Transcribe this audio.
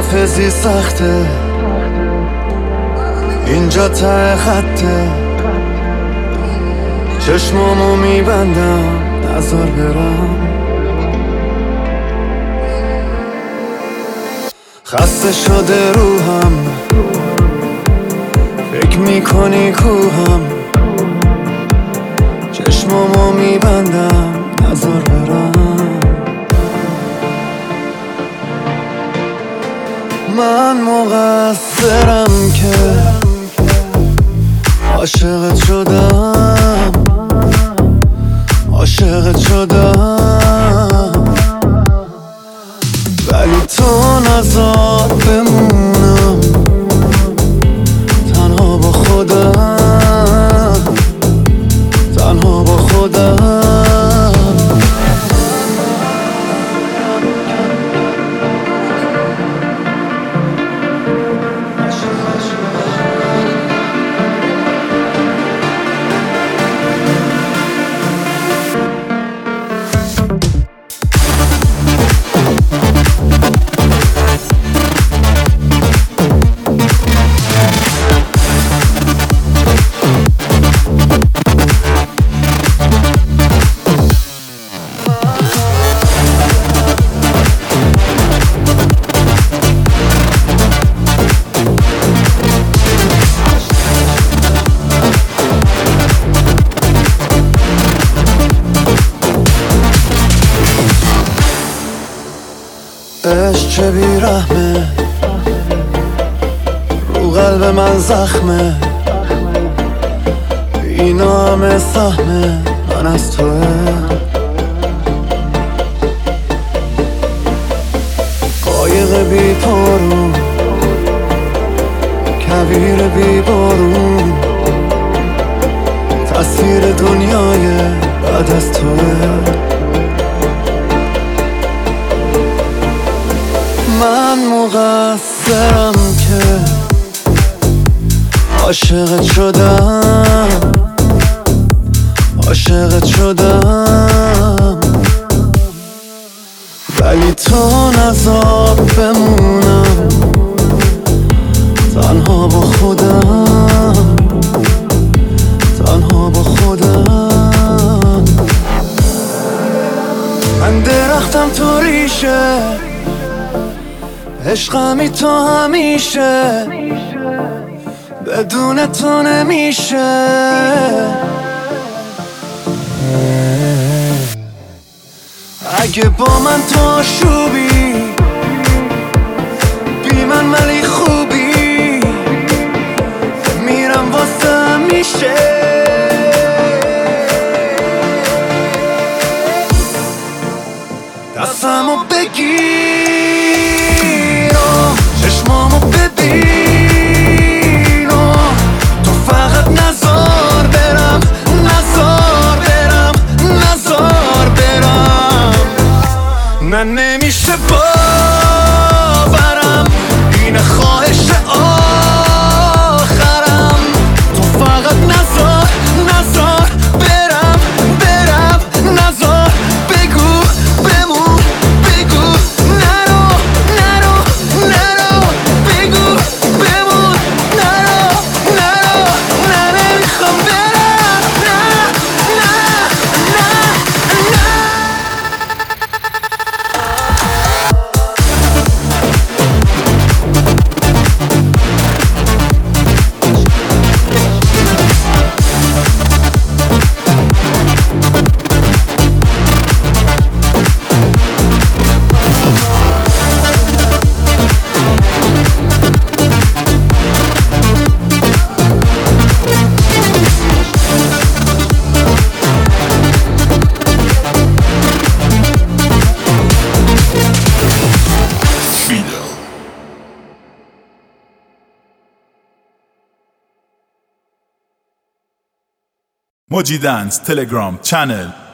خداحافظی سخته، اینجا ته خطه، چشمامو میبندم نذار برم. خسته شده روحم، فکر میکنی کوهم، چشمامو میبندم نذار برم. من مقصرم که عاشقت شدم، عاشقت شدم، ولی تو نذار بمونم تنها با خودم، تنها با خودم. عشق چه بیرحمه، رو قلب من زخمه، اینا همه سهمه من از توه. قایق بی پارون، کویر بی بارون، تصویر دنیای بعد از توه. من مقصرم که عاشقت شدم، عاشقت شدم، ولی تو نذار بمونم تنها با خودم، تنها با خودم. من درختم تو ریشه، عشقمی تو همیشه، بدون تو نمیشه. اگه با من تو آشوبی، بی من ولی خوبی، میرم واسه همیشه. دستمو بگیر، چشمامو ببین، تو فقط نذار برم، نذار برم، نذار برم. نه نمیشه باورم، این خواهش آخرم. تو فقط نذار، نذار برم، برم، نذار بگو بمون، بگو نرو، نرو، نرو، بگو بمون، نرو، نرو، نه نمیخوام برم، نه، نه، نه، نه. Moji Dance Telegram channel